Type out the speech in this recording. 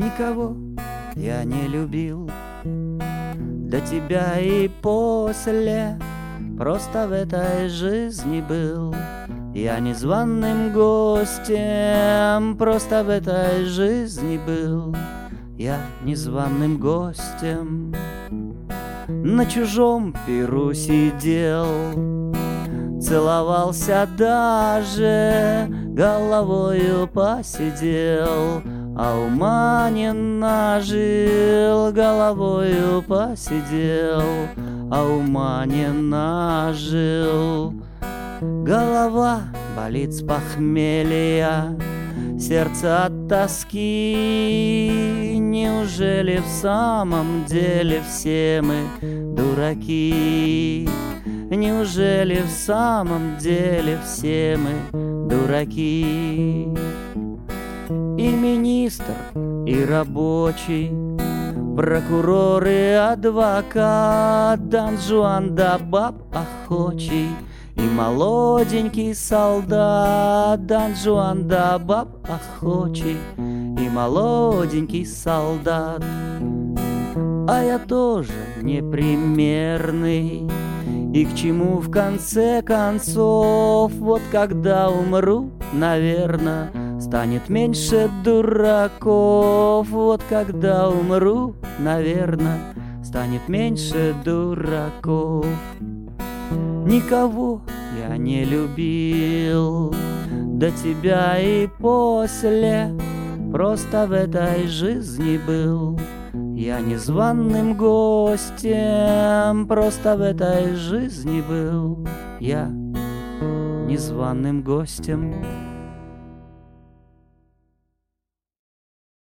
Никого я не любил до тебя и после, просто в этой жизни был я незваным гостем, просто в этой жизни был я незваным гостем. На чужом перу сидел, целовался даже, головою посидел, а ума не нажил, головою посидел, а ума не нажил. Голова болит с похмелья, сердце от тоски. Неужели в самом деле все мы дураки? Неужели в самом деле все мы дураки? И министр, и рабочий, прокурор и адвокат, Дон Жуан да баб охочий, и молоденький солдат, Дон Жуан да баб охочий, и молоденький солдат. А я тоже непримерный, и к чему в конце концов? Вот когда умру, наверно, станет меньше дураков. Вот когда умру, наверно, станет меньше дураков. Никого я не любил до тебя и после, просто в этой жизни был я незваным гостем, просто в этой жизни был я незваным гостем.